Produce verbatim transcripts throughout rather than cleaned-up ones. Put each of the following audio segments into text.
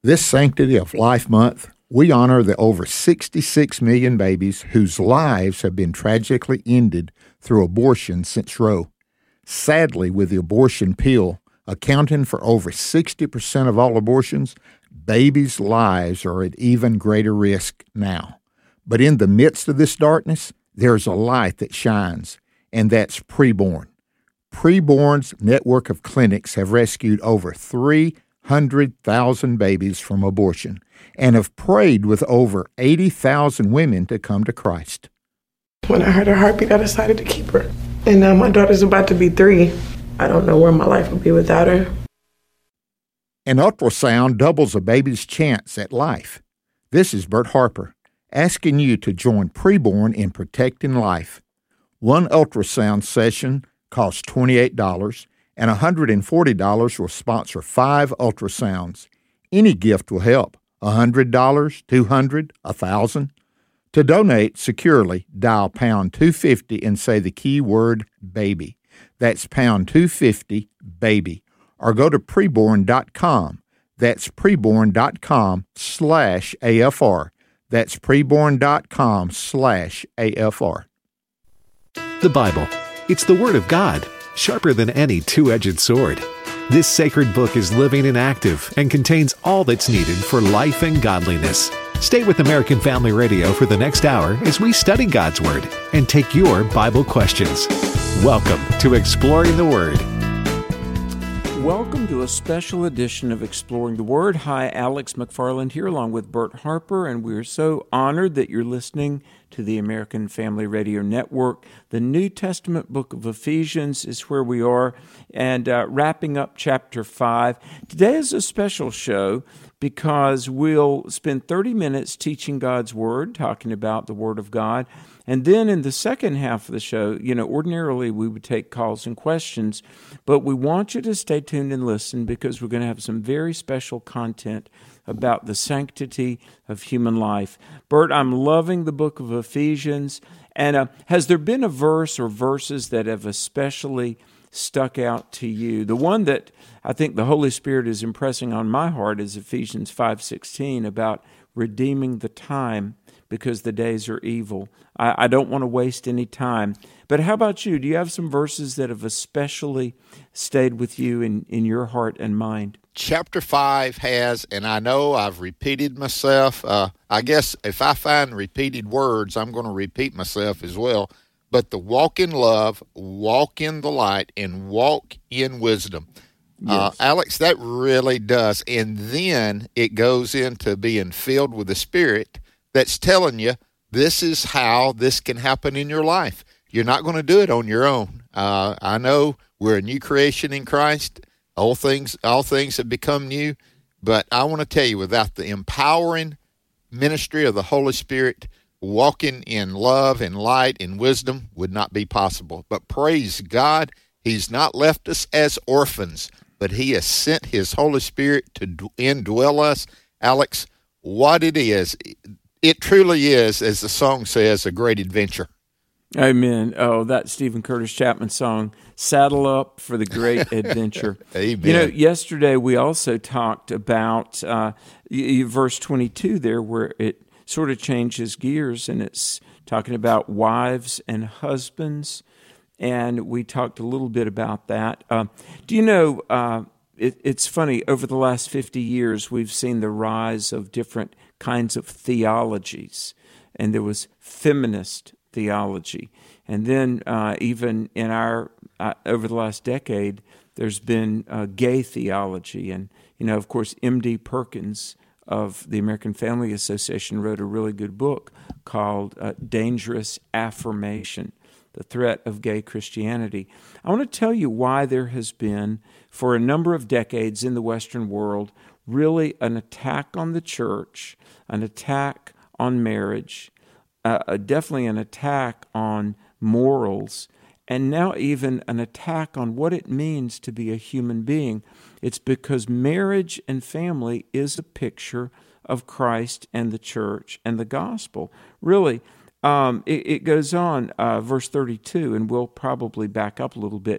This Sanctity of Life Month, we honor the over sixty-six million babies whose lives have been tragically ended through abortion since Roe. Sadly, with the abortion pill accounting for over sixty percent of all abortions, babies' lives are at even greater risk now. But in the midst of this darkness, there's a light that shines, and that's Preborn. Preborn's network of clinics have rescued over three hundred thousand babies from abortion and have prayed with over eighty thousand women to come to Christ. When I heard her heartbeat, I decided to keep her. And now my daughter's about to be three. I don't know where my life would be without her. An ultrasound doubles a baby's chance at life. This is Bert Harper, asking you to join Preborn in protecting life. One ultrasound session costs twenty-eight dollars, and one hundred forty dollars will sponsor five ultrasounds. Any gift will help. one hundred dollars, two hundred dollars, one thousand dollars. To donate securely, dial pound two fifty and say the keyword baby. That's pound two fifty, baby. Or go to preborn dot com. That's preborn dot com slash A F R. That's preborn dot com slash A F R. The Bible. It's the Word of God, sharper than any two-edged sword. This sacred book is living and active and contains all that's needed for life and godliness. Stay with American Family Radio for the next hour as we study God's Word and take your Bible questions. Welcome to Exploring the Word. Welcome to a special edition of Exploring the Word. Hi, Alex McFarland here along with Bert Harper, and we're so honored that you're listening to the American Family Radio Network. The New Testament book of Ephesians is where we are, and uh, wrapping up chapter five. Today is a special show because we'll spend thirty minutes teaching God's Word, talking about the Word of God. And then in the second half of the show, you know, ordinarily we would take calls and questions, but we want you to stay tuned and listen because we're going to have some very special content about the sanctity of human life. Bert, I'm loving the book of Ephesians. And uh, has there been a verse or verses that have especially stuck out to you? The one that I think the Holy Spirit is impressing on my heart is Ephesians five sixteen about redeeming the time because the days are evil. I, I don't want to waste any time. But how about you? Do you have some verses that have especially stayed with you in, in your heart and mind? Chapter five has, and I know I've repeated myself. Uh, I guess if I find repeated words, I'm going to repeat myself as well. But the walk in love, walk in the light, and walk in wisdom. Yes. Uh, Alex, that really does. And then it goes into being filled with the Spirit that's telling you this is how this can happen in your life. You're not going to do it on your own. Uh, I know we're a new creation in Christ. All things, all things have become new. But I want to tell you, without the empowering ministry of the Holy Spirit, walking in love and light and wisdom would not be possible. But praise God, He's not left us as orphans, but He has sent His Holy Spirit to indwell us. Alex, what it is, it truly is, as the song says, a great adventure. Amen. Oh, that Stephen Curtis Chapman song, Saddle Up for the Great Adventure. Amen. You know, yesterday we also talked about uh, verse twenty-two there where it sort of changes gears, and it's talking about wives and husbands, and we talked a little bit about that. Uh, do you know, uh, it, it's funny, over the last fifty years, we've seen the rise of different kinds of theologies, and there was feminist theology. And then uh, even in our, uh, over the last decade, there's been uh, gay theology. And, you know, of course, M D Perkins of the American Family Association wrote a really good book called uh, Dangerous Affirmation, The Threat of Gay Christianity. I want to tell you why there has been, for a number of decades in the Western world, really an attack on the church, an attack on marriage, uh, definitely an attack on morals, and now even an attack on what it means to be a human being. It's because marriage and family is a picture of Christ and the church and the gospel. Really, um, it, it goes on, uh, verse thirty-two, and we'll probably back up a little bit.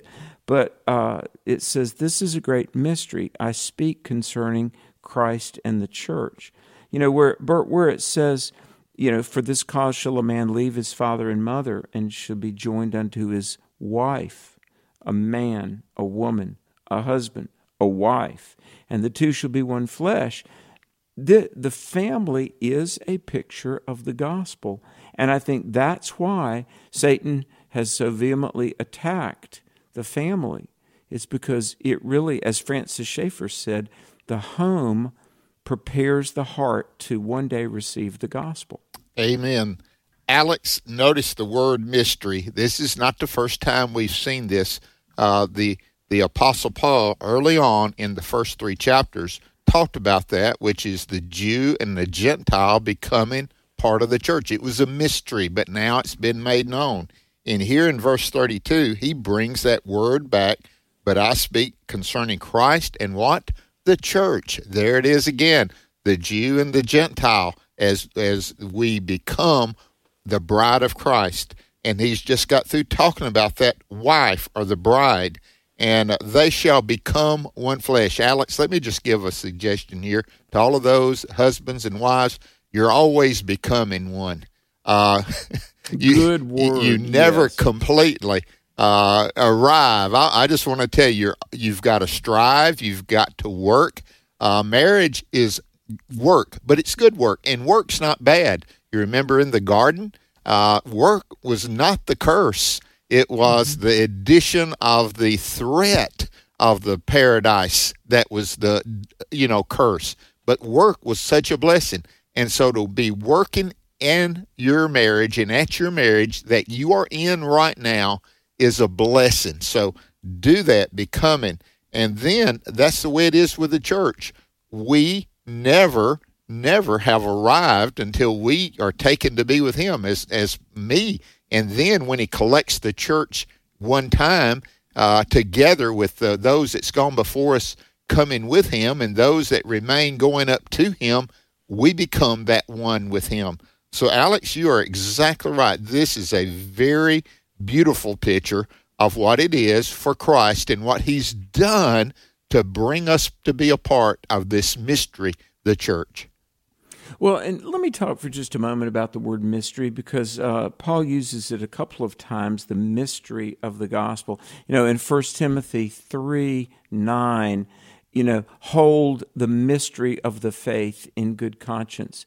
But uh, it says, this is a great mystery. I speak concerning Christ and the church. You know, where, where it says, you know, for this cause shall a man leave his father and mother and shall be joined unto his wife, a man, a woman, a husband, a wife, and the two shall be one flesh. The, the family is a picture of the gospel. And I think that's why Satan has so vehemently attacked the family. It's because it really, as Francis Schaeffer said, the home prepares the heart to one day receive the gospel. Amen. Alex, notice the word mystery. This is not the first time we've seen this. Uh, the the Apostle Paul, early on in the first three chapters, talked about that, which is the Jew and the Gentile becoming part of the church. It was a mystery, but now it's been made known. And here in verse thirty-two, he brings that word back, but I speak concerning Christ and what? The church. There it is again, the Jew and the Gentile, as as we become the bride of Christ. And he's just got through talking about that wife or the bride, and they shall become one flesh. Alex, let me just give a suggestion here to all of those husbands and wives. You're always becoming one. Uh, you, Good word. You never yes. completely uh, arrive. I, I just want to tell you, you've got to strive. You've got to work. Uh, marriage is work, but it's good work, and work's not bad. You remember in the garden, uh, work was not the curse. It was mm-hmm. the addition of the threat of the paradise that was the, you know, curse. But work was such a blessing. And so to be working in your marriage and at your marriage that you are in right now is a blessing. So do that, becoming. And then that's the way it is with the church. We never, never have arrived until we are taken to be with him as, as me. And then when he collects the church one time uh, together with the, those that's gone before us coming with him and those that remain going up to him, we become that one with him. So, Alex, you are exactly right. This is a very beautiful picture of what it is for Christ and what he's done to bring us to be a part of this mystery, the church. Well, and let me talk for just a moment about the word mystery, because uh, Paul uses it a couple of times, the mystery of the gospel. You know, in First Timothy three nine, you know, hold the mystery of the faith in good conscience.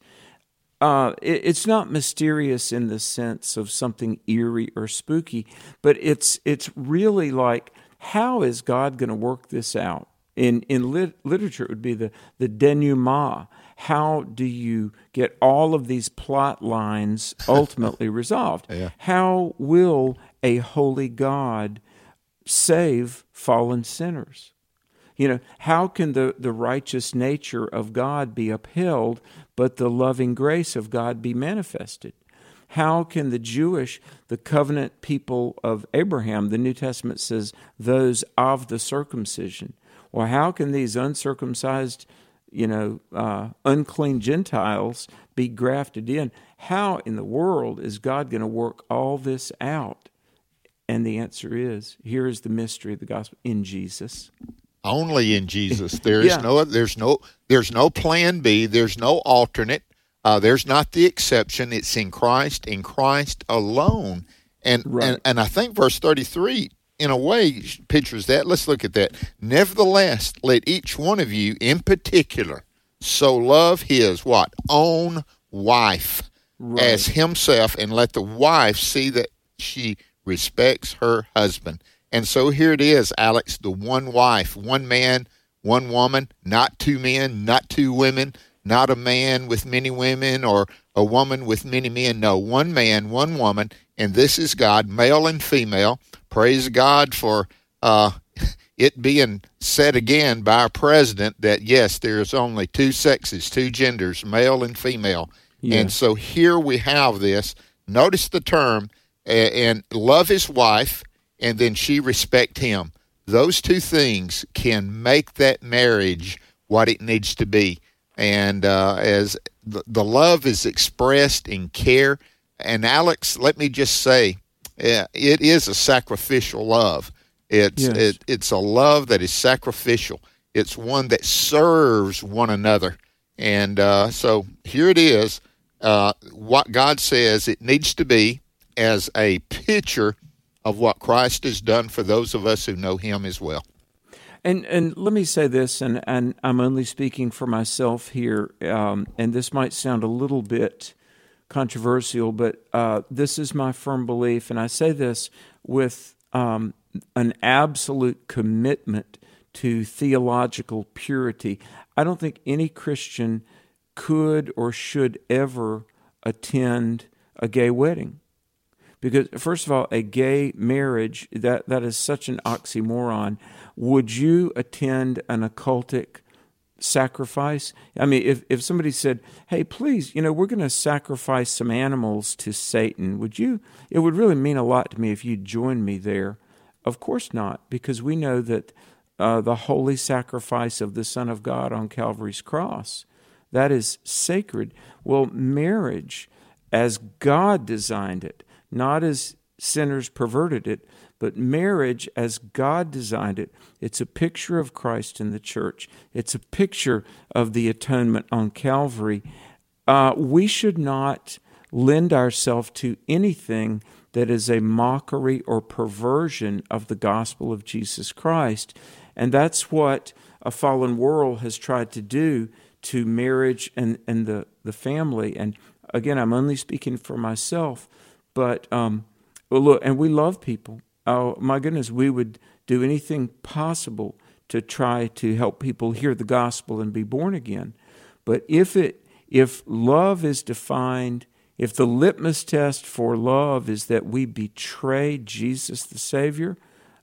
Uh, it, it's not mysterious in the sense of something eerie or spooky, but it's it's really like, how is God going to work this out? In in lit, literature, it would be the, the denouement. How do you get all of these plot lines ultimately resolved? Yeah. How will a holy God save fallen sinners? You know, how can the, the righteous nature of God be upheld, but the loving grace of God be manifested? How can the Jewish, the covenant people of Abraham, the New Testament says, those of the circumcision? Or how can these uncircumcised, you know, uh, unclean Gentiles be grafted in? How in the world is God going to work all this out? And the answer is, here is the mystery of the gospel, in Jesus. Only in Jesus. There is yeah. no, there's no, there's no plan B. There's no alternate. Uh, there's not the exception. It's in Christ, in Christ alone. And, right. and and I think verse thirty-three, in a way, pictures that. Let's look at that. Nevertheless, let each one of you in particular so love his, what? Own wife right. as himself, and let the wife see that she respects her husband. And so here it is, Alex, the one wife, one man, one woman, not two men, not two women, not a man with many women or a woman with many men. No, one man, one woman, and this is God, male and female. Praise God for uh, it being said again by our president that, yes, there's only two sexes, two genders, male and female. Yeah. And so here we have this. Notice the term, and love his wife, and then she respect him. Those two things can make that marriage what it needs to be. And uh, as the, the love is expressed in care, and Alex, let me just say, uh, it is a sacrificial love. It's Yes. it, it's a love that is sacrificial. It's one that serves one another. And uh, so here it is. Uh, what God says it needs to be as a picture of what Christ has done for those of us who know Him as well. And and let me say this, and, and I'm only speaking for myself here, um, and this might sound a little bit controversial, but uh, this is my firm belief, and I say this with um, an absolute commitment to theological purity. I don't think any Christian could or should ever attend a gay wedding. Because, first of all, a gay marriage, that, that is such an oxymoron. Would you attend an occultic sacrifice? I mean, if, if somebody said, hey, please, you know, we're going to sacrifice some animals to Satan, would you? It would really mean a lot to me if you'd join me there. Of course not, because we know that uh, the holy sacrifice of the Son of God on Calvary's cross, that is sacred. Well, marriage, as God designed it, not as sinners perverted it, but marriage as God designed it. It's a picture of Christ in the church. It's a picture of the atonement on Calvary. Uh, we should not lend ourselves to anything that is a mockery or perversion of the gospel of Jesus Christ. And that's what a fallen world has tried to do to marriage and, and the, the family. And again, I'm only speaking for myself. But, um, well, look, and we love people. Oh, my goodness, we would do anything possible to try to help people hear the gospel and be born again. But if it, if love is defined, if the litmus test for love is that we betray Jesus the Savior,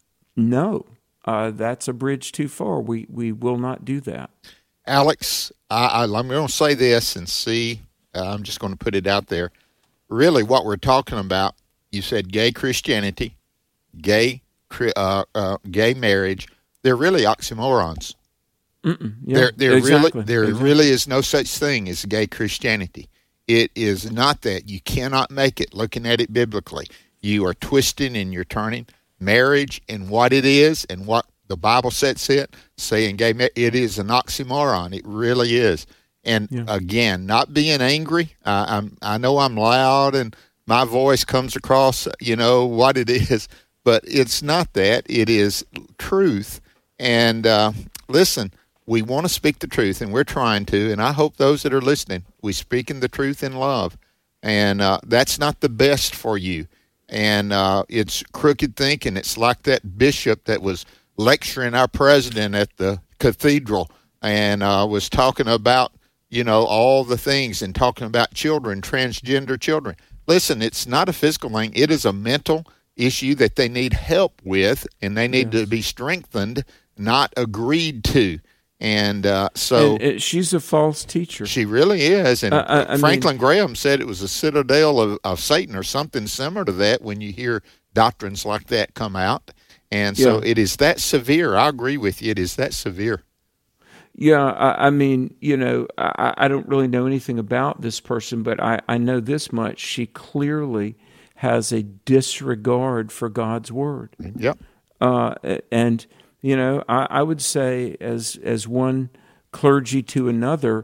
no, uh, that's a bridge too far. We we will not do that. Alex, I, I, I'm going to say this and see. Uh, I'm just going to put it out there. Really, what we're talking about, you said gay Christianity, gay uh, uh, gay marriage. They're really oxymorons. Mm-mm, yeah, there there exactly, really there exactly. really is no such thing as gay Christianity. It is not that. You cannot make it looking at it biblically. You are twisting and you're turning marriage and what it is and what the Bible sets it, saying gay marriage, it is an oxymoron. It really is. And Yeah. again, not being angry. Uh, I'm, I know I'm loud and my voice comes across, you know, what it is, but it's not that. It is truth. And uh, listen, we want to speak the truth, and we're trying to, and I hope those that are listening, we speaking the truth in love. And uh, that's not the best for you. And uh, it's crooked thinking. It's like that bishop that was lecturing our president at the cathedral and uh, was talking about, you know, all the things and talking about children, transgender children. Listen, it's not a physical thing. It is a mental issue that they need help with, and they need Yes. to be strengthened, not agreed to. And uh, so And, uh, she's a false teacher. she really is. And I- I- I Franklin mean- Graham said it was a citadel of, of Satan or something similar to that when you hear doctrines like that come out. And so Yeah. it is that severe. I agree with you. It is that severe. Yeah, I, I mean, you know, I, I don't really know anything about this person, but I, I know this much. She clearly has a disregard for God's word. Yep. Uh, and, you know, I, I would say as as one clergy to another,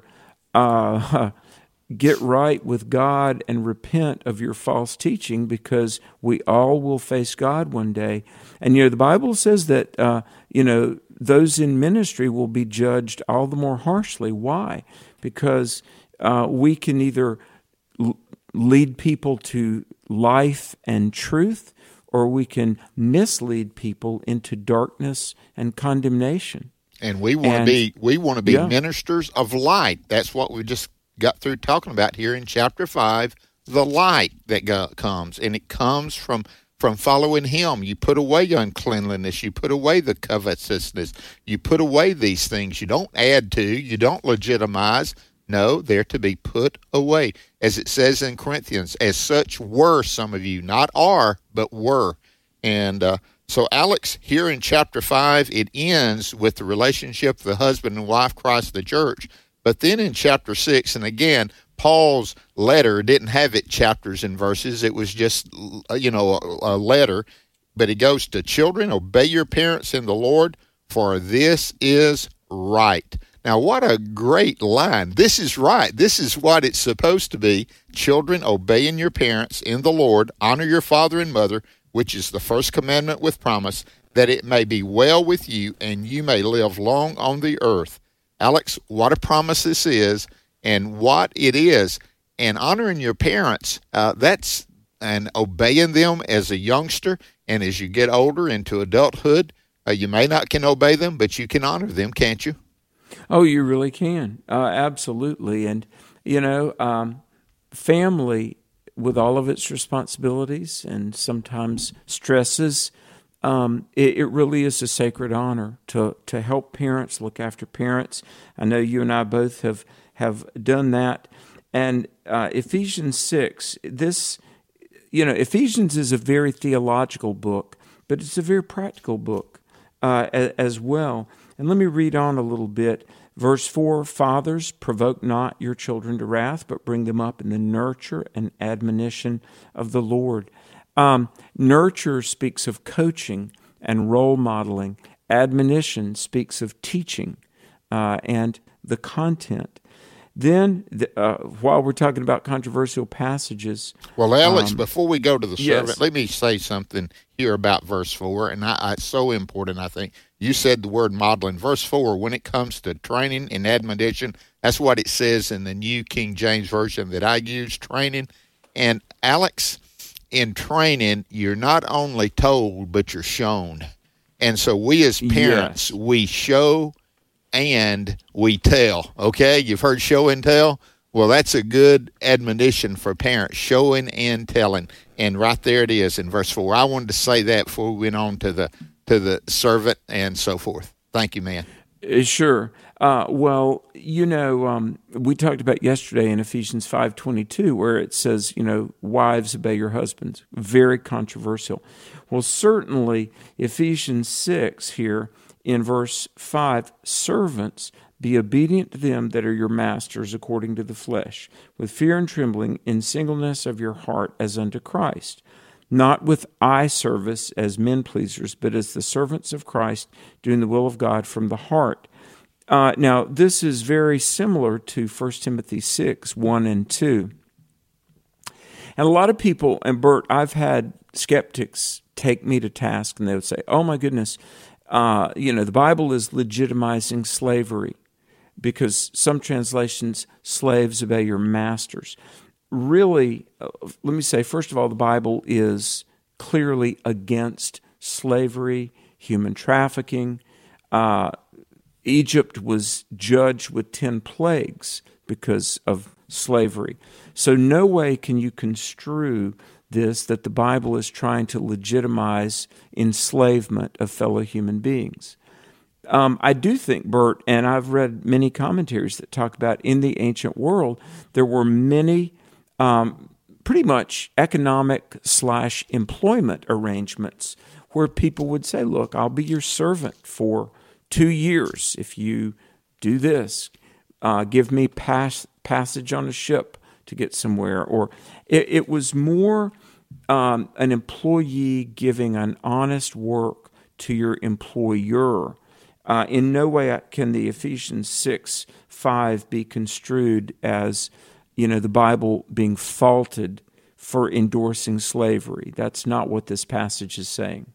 uh, get right with God and repent of your false teaching, because we all will face God one day. And, you know, the Bible says that, uh, you know, those in ministry will be judged all the more harshly. Why? Because uh, we can either l- lead people to life and truth, or we can mislead people into darkness and condemnation. And we want to And- be we want to be yeah. ministers of light. That's what we just got through talking about here in chapter five, the light that go, comes. And it comes from from following Him. You put away uncleanliness. You put away the covetousness. You put away these things. You don't add to. You don't legitimize. No, they're to be put away. As it says in Corinthians, as such were some of you, not are, but were. And uh, so, Alex, here in chapter five, it ends with the relationship of the husband and wife, Christ, the church. But then in chapter six, and again, Paul's letter didn't have it chapters and verses. It was just, you know, a, a letter. But he goes to children, obey your parents in the Lord, for this is right. Now, what a great line. This is right. This is what it's supposed to be. Children, obeying your parents in the Lord, honor your father and mother, which is the first commandment with promise, that it may be well with you and you may live long on the earth. Alex, what a promise this is and what it is. And honoring your parents, uh, that's and obeying them as a youngster, and as you get older into adulthood, uh, you may not can obey them, but you can honor them, can't you? Oh, you really can. Uh, absolutely. And, you know, um, family, with all of its responsibilities and sometimes stresses, um, it, it really is a sacred honor to, to help parents, look after parents. I know you and I both have, have done that. And uh, Ephesians six, this, you know, Ephesians is a very theological book, but it's a very practical book uh, as well. And let me read on a little bit. Verse four, fathers, provoke not your children to wrath, but bring them up in the nurture and admonition of the Lord. Um, nurture speaks of coaching and role modeling. Admonition speaks of teaching uh, and the content. Then, uh, while we're talking about controversial passages... Well, Alex, um, before we go to the servant, yes. let me say something here about verse four, and I, I, it's so important, I think. You said the word modeling. Verse four, when it comes to training and admonition, that's what it says in the New King James Version that I use, training. And, Alex, in training, you're not only told, but you're shown. And so we as parents, yes. we show... and we tell, okay? You've heard show and tell? Well, that's a good admonition for parents, showing and telling. And right there it is in verse four. I wanted to say that before we went on to the to the servant and so forth. Thank you, man. Sure. Uh, well, you know, um, we talked about yesterday in Ephesians five twenty-two where it says, you know, wives, obey your husbands. Very controversial. Well, certainly Ephesians six here, in verse five, servants, be obedient to them that are your masters according to the flesh, with fear and trembling, in singleness of your heart as unto Christ, not with eye service as men pleasers, but as the servants of Christ, doing the will of God from the heart. Uh, now, this is very similar to First Timothy six, one and two. And a lot of people, and Bert, I've had skeptics take me to task, and they would say, oh my goodness, Uh, you know, the Bible is legitimizing slavery because some translations, slaves obey your masters. Really, uh, let me say, first of all, the Bible is clearly against slavery, human trafficking. Uh, Egypt was judged with ten plagues because of slavery. So no way can you construe this, that the Bible is trying to legitimize enslavement of fellow human beings. Um, I do think, Bert, and I've read many commentaries that talk about in the ancient world, there were many um, pretty much economic slash employment arrangements where people would say, look, I'll be your servant for two years if you do this. Uh, give me pass, passage on a ship to get somewhere. Or it, it was more um, an employee giving an honest work to your employer. Uh, in no way can the Ephesians six five be construed as, you know, the Bible being faulted for endorsing slavery. That's not what this passage is saying.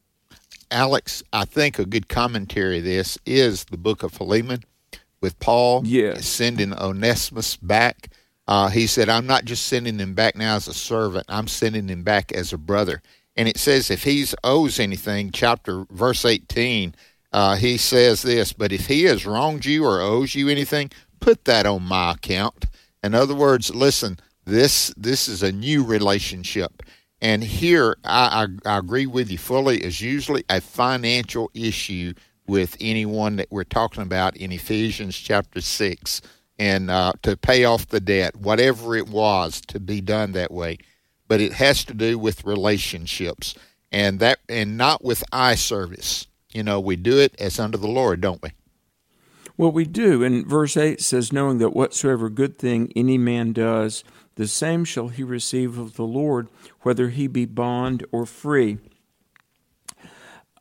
Alex, I think a good commentary of this is the book of Philemon with Paul yes. sending Onesimus back. Uh, he said, I'm not just sending him back now as a servant. I'm sending him back as a brother. And it says if he owes anything, chapter verse eighteen, uh, he says this, but if he has wronged you or owes you anything, put that on my account. In other words, listen, this this is a new relationship. And here, I, I, I agree with you fully, is usually a financial issue with anyone that we're talking about in Ephesians chapter six. And uh, to pay off the debt, whatever it was, to be done that way. But it has to do with relationships, and that, and not with eye service. You know, we do it as unto the Lord, don't we? Well, we do. And verse eight says, knowing that whatsoever good thing any man does, the same shall he receive of the Lord, whether he be bond or free.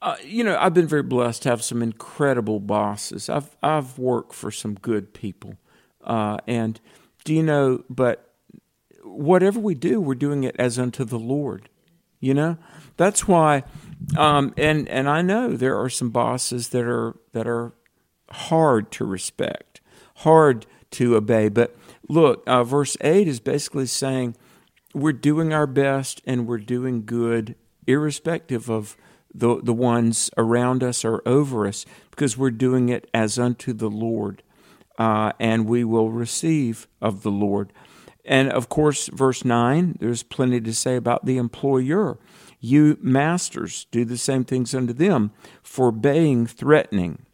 Uh, you know, I've been very blessed to have some incredible bosses. I've I've worked for some good people, uh, and do you know? But whatever we do, we're doing it as unto the Lord. You know, that's why. Um, and and I know there are some bosses that are that are hard to respect, hard to obey. But look, uh, verse eight is basically saying we're doing our best and we're doing good, irrespective of the the ones around us or over us, because we're doing it as unto the Lord, uh, and we will receive of the Lord. And of course, verse nine, there's plenty to say about the employer. You masters, do the same things unto them, forbearing threatening,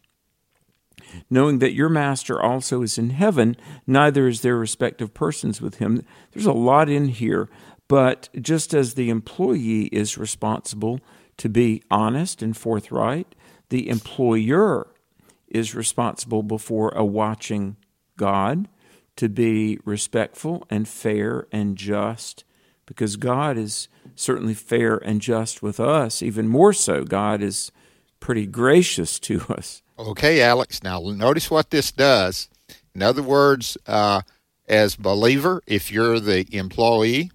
knowing that your master also is in heaven, neither is there respect of persons with him. There's a lot in here, but just as the employee is responsible to be honest and forthright, the employer is responsible before a watching God to be respectful and fair and just, because God is certainly fair and just with us. Even more so, God is pretty gracious to us. Okay, Alex, now notice what this does. In other words, uh, as believer, if you're the employee,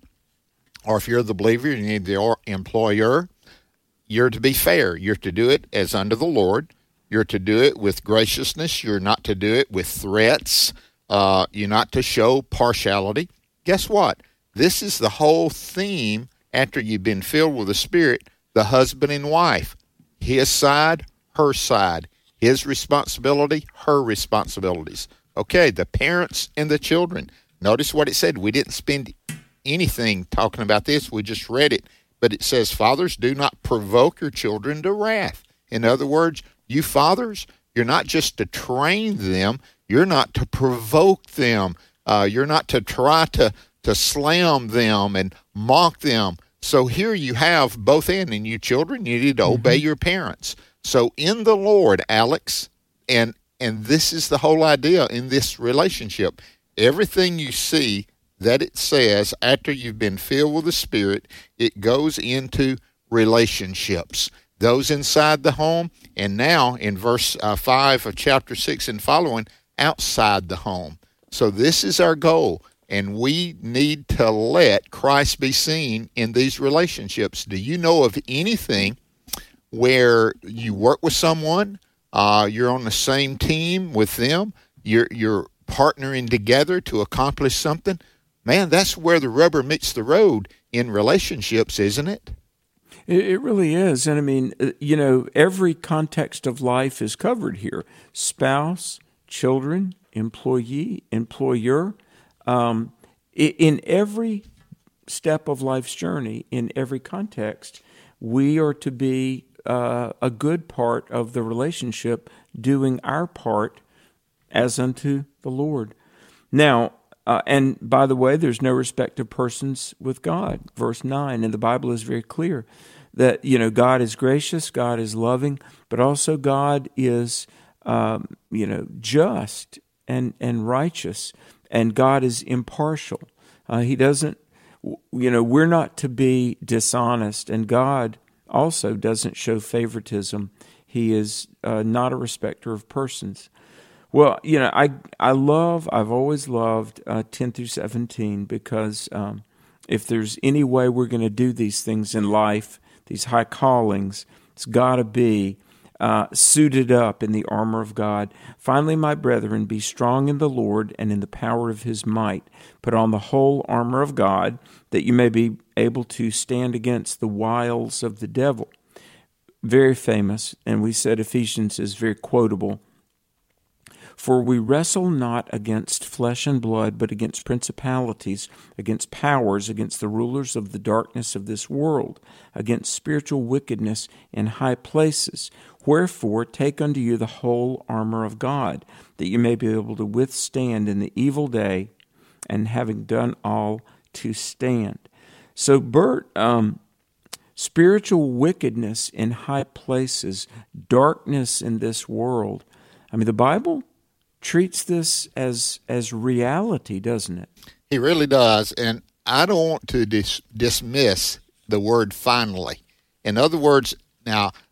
or if you're the believer, you need the employer, you're to be fair. You're to do it as unto the Lord. You're to do it with graciousness. You're not to do it with threats. Uh, you're not to show partiality. Guess what? This is the whole theme after you've been filled with the Spirit, the husband and wife. His side, her side. His responsibility, her responsibilities. Okay, the parents and the children. Notice what it said. We didn't spend anything talking about this. We just read it. But it says, fathers, do not provoke your children to wrath. In other words, you fathers, you're not just to train them. You're not to provoke them. Uh, you're not to try to, to slam them and mock them. So here you have both ends. And you children, you need to mm-hmm. obey your parents. So in the Lord, Alex, and and this is the whole idea in this relationship, everything you see that it says after you've been filled with the Spirit, it goes into relationships. Those inside the home, and now in verse uh, five of chapter six and following, outside the home. So this is our goal, and we need to let Christ be seen in these relationships. Do you know of anything where you work with someone, uh, you're on the same team with them, you're you're partnering together to accomplish something? Man, that's where the rubber meets the road in relationships, isn't it? It really is. And I mean, you know, every context of life is covered here. Spouse, children, employee, employer. Um, in every step of life's journey, in every context, we are to be uh, a good part of the relationship, doing our part as unto the Lord. Now, Uh, and by the way, there's no respect of persons with God. Verse nine, and the Bible is very clear that, you know, God is gracious, God is loving, but also God is, um, you know, just and, and righteous, and God is impartial. Uh, he doesn't, you know, we're not to be dishonest, and God also doesn't show favoritism. He is uh, not a respecter of persons. Well, you know, I I love, I've always loved uh, ten through seventeen, because um, if there's any way we're going to do these things in life, these high callings, it's got to be uh, suited up in the armor of God. Finally, my brethren, be strong in the Lord and in the power of his might. Put on the whole armor of God, that you may be able to stand against the wiles of the devil. Very famous, and we said Ephesians is very quotable. For we wrestle not against flesh and blood, but against principalities, against powers, against the rulers of the darkness of this world, against spiritual wickedness in high places. Wherefore, take unto you the whole armor of God, that you may be able to withstand in the evil day, and having done all, to stand. So, Bert, um, spiritual wickedness in high places, darkness in this world. I mean, the Bible treats this as as reality, doesn't it? He really does, and I don't want to dis- dismiss the word finally. In other words, now,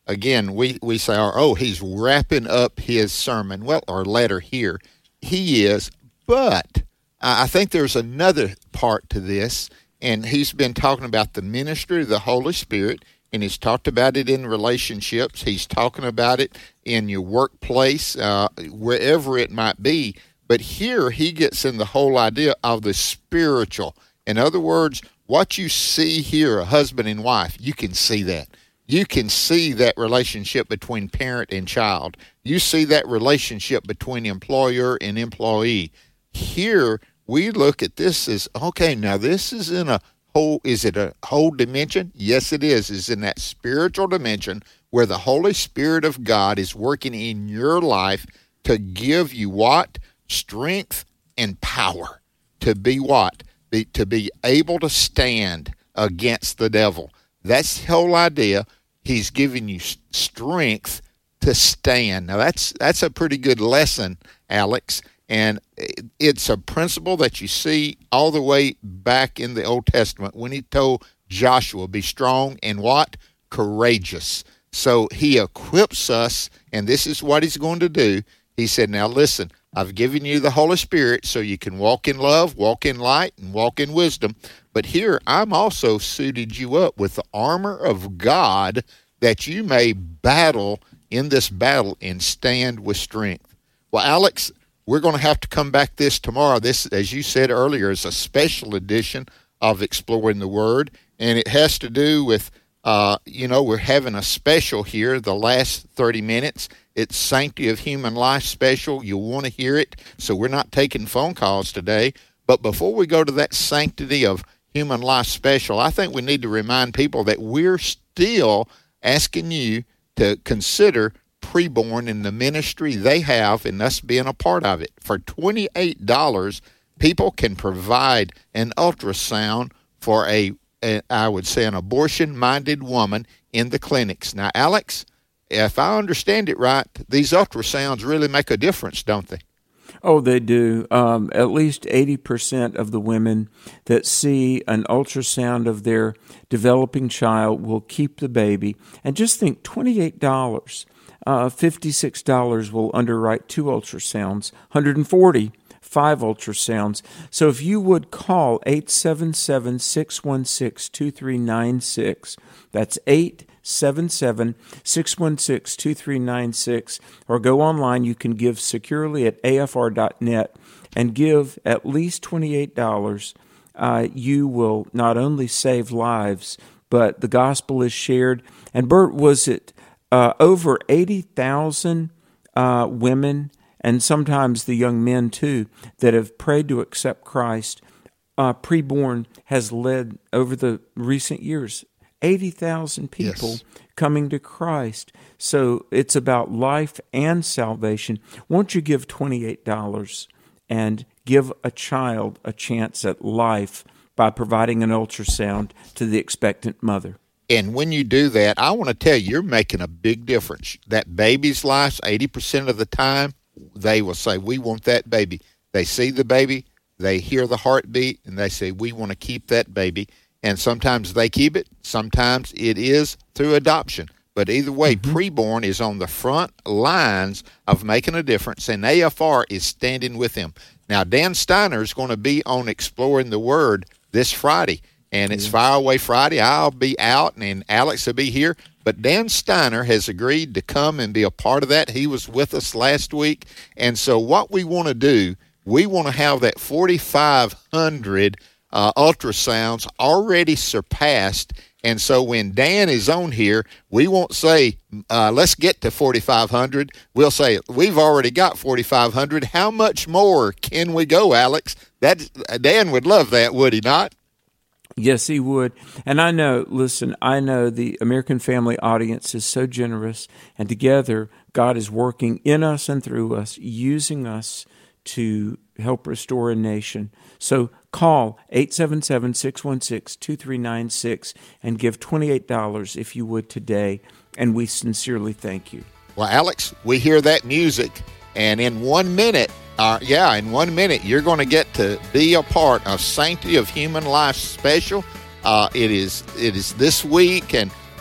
again, we, we say, oh, he's wrapping up his sermon, well, or letter here. He is, but I think there's another part to this, and he's been talking about the ministry of the Holy Spirit, and he's talked about it in relationships. He's talking about it in your workplace, uh, wherever it might be. But here he gets in the whole idea of the spiritual. In other words, what you see here, a husband and wife, you can see that. You can see that relationship between parent and child. You see that relationship between employer and employee. Here, we look at this as, okay, now this is in a whole, is it a whole dimension? Yes, it is. It's in that spiritual dimension where the Holy Spirit of God is working in your life to give you what? Strength and power. To be what? Be, to be able to stand against the devil. That's the whole idea. He's giving you strength to stand. Now, that's that's a pretty good lesson, Alex. And it's a principle that you see all the way back in the Old Testament when he told Joshua, be strong and what? Courageous. So he equips us, and this is what he's going to do. He said, now listen, I've given you the Holy Spirit so you can walk in love, walk in light, and walk in wisdom. But here, I'm also suited you up with the armor of God that you may battle in this battle and stand with strength. Well, Alex, we're going to have to come back this tomorrow. This, as you said earlier, is a special edition of Exploring the Word, and it has to do with, uh, you know, we're having a special here the last thirty minutes. It's Sanctity of Human Life special. You'll want to hear it, so we're not taking phone calls today. But before we go to that Sanctity of Human Life special, I think we need to remind people that we're still asking you to consider Preborn in the ministry they have and us being a part of it. For twenty-eight dollars, people can provide an ultrasound for a, a I would say, an abortion-minded woman in the clinics. Now, Alex, if I understand it right, these ultrasounds really make a difference, don't they? Oh, they do. Um, at least eighty percent of the women that see an ultrasound of their developing child will keep the baby. And just think, twenty-eight dollars. Uh, fifty-six dollars will underwrite two ultrasounds, one hundred forty dollars, five ultrasounds. So if you would call eight seven seven, six one six, two three nine six, that's eight seven seven, six one six, two three nine six, or go online. You can give securely at A F R dot net and give at least twenty-eight dollars. Uh, you will not only save lives, but the gospel is shared. And Bert, was it Uh, over eighty thousand uh, women, and sometimes the young men too, that have prayed to accept Christ. Uh, Preborn has led over the recent years eighty thousand people yes. coming to Christ. So it's about life and salvation. Won't you give twenty-eight dollars and give a child a chance at life by providing an ultrasound to the expectant mother? And when you do that, I want to tell you, you're making a big difference. That baby's life, eighty percent of the time, they will say, we want that baby. They see the baby, they hear the heartbeat, and they say, we want to keep that baby. And sometimes they keep it. Sometimes it is through adoption. But either way, mm-hmm. Preborn is on the front lines of making a difference, and A F R is standing with them. Now, Dan Steiner is going to be on Exploring the Word this Friday. And it's Fire Away Friday. I'll be out, and Alex will be here. But Dan Steiner has agreed to come and be a part of that. He was with us last week. And so what we want to do, we want to have that forty-five hundred uh, ultrasounds already surpassed. And so when Dan is on here, we won't say, uh, let's get to forty-five hundred. We'll say, we've already got forty-five hundred. How much more can we go, Alex? That Dan would love that, would he not? Yes, he would. And I know, listen, I know the American Family audience is so generous, and together God is working in us and through us, using us to help restore a nation. So call eight seven seven, six one six, two three nine six and give twenty-eight dollars if you would today, and we sincerely thank you. Well, Alex, we hear that music, and in one minute, Uh, yeah, in one minute, you're going to get to be a part of Sanctity of Human Life special. Uh, it is it is this week, and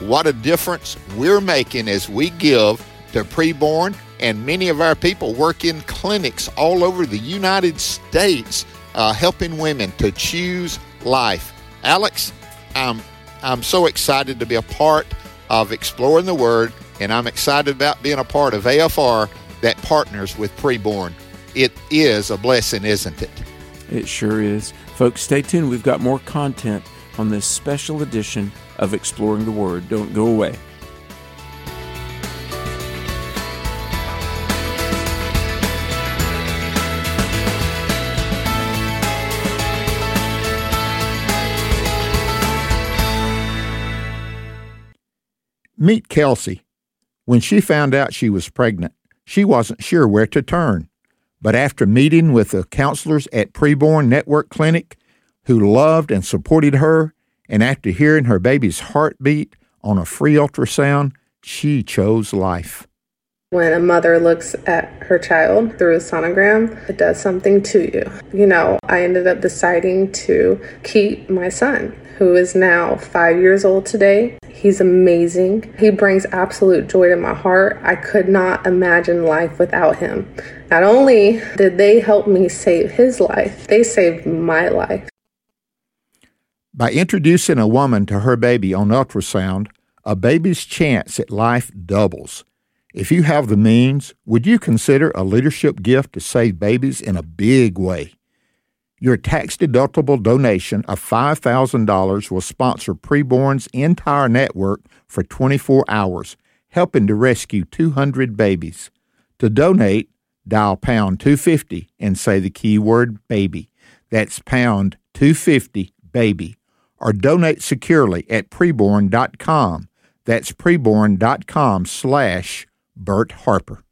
what a difference we're making as we give to preborn, and many of our people work in clinics all over the United States, uh, helping women to choose life. Alex, I'm, I'm so excited to be a part of Exploring the Word, and I'm excited about being a part of A F R that partners with preborn. It is a blessing, isn't it? It sure is. Folks, stay tuned. We've got more content on this special edition of Exploring the Word. Don't go away. Meet Kelsey. When she found out she was pregnant, she wasn't sure where to turn. But after meeting with the counselors at Preborn Network Clinic, who loved and supported her, and after hearing her baby's heartbeat on a free ultrasound, she chose life. When a mother looks at her child through a sonogram, it does something to you. You know, I ended up deciding to keep my son, who is now five years old today. He's amazing. He brings absolute joy to my heart. I could not imagine life without him. Not only did they help me save his life, they saved my life. By introducing a woman to her baby on ultrasound, a baby's chance at life doubles. If you have the means, would you consider a leadership gift to save babies in a big way? Your tax-deductible donation of five thousand dollars will sponsor Preborn's entire network for twenty-four hours, helping to rescue two hundred babies. To donate, dial pound two fifty and say the keyword baby. That's pound two fifty, baby. Or donate securely at preborn dot com. That's preborn dot com slash Bert Harper.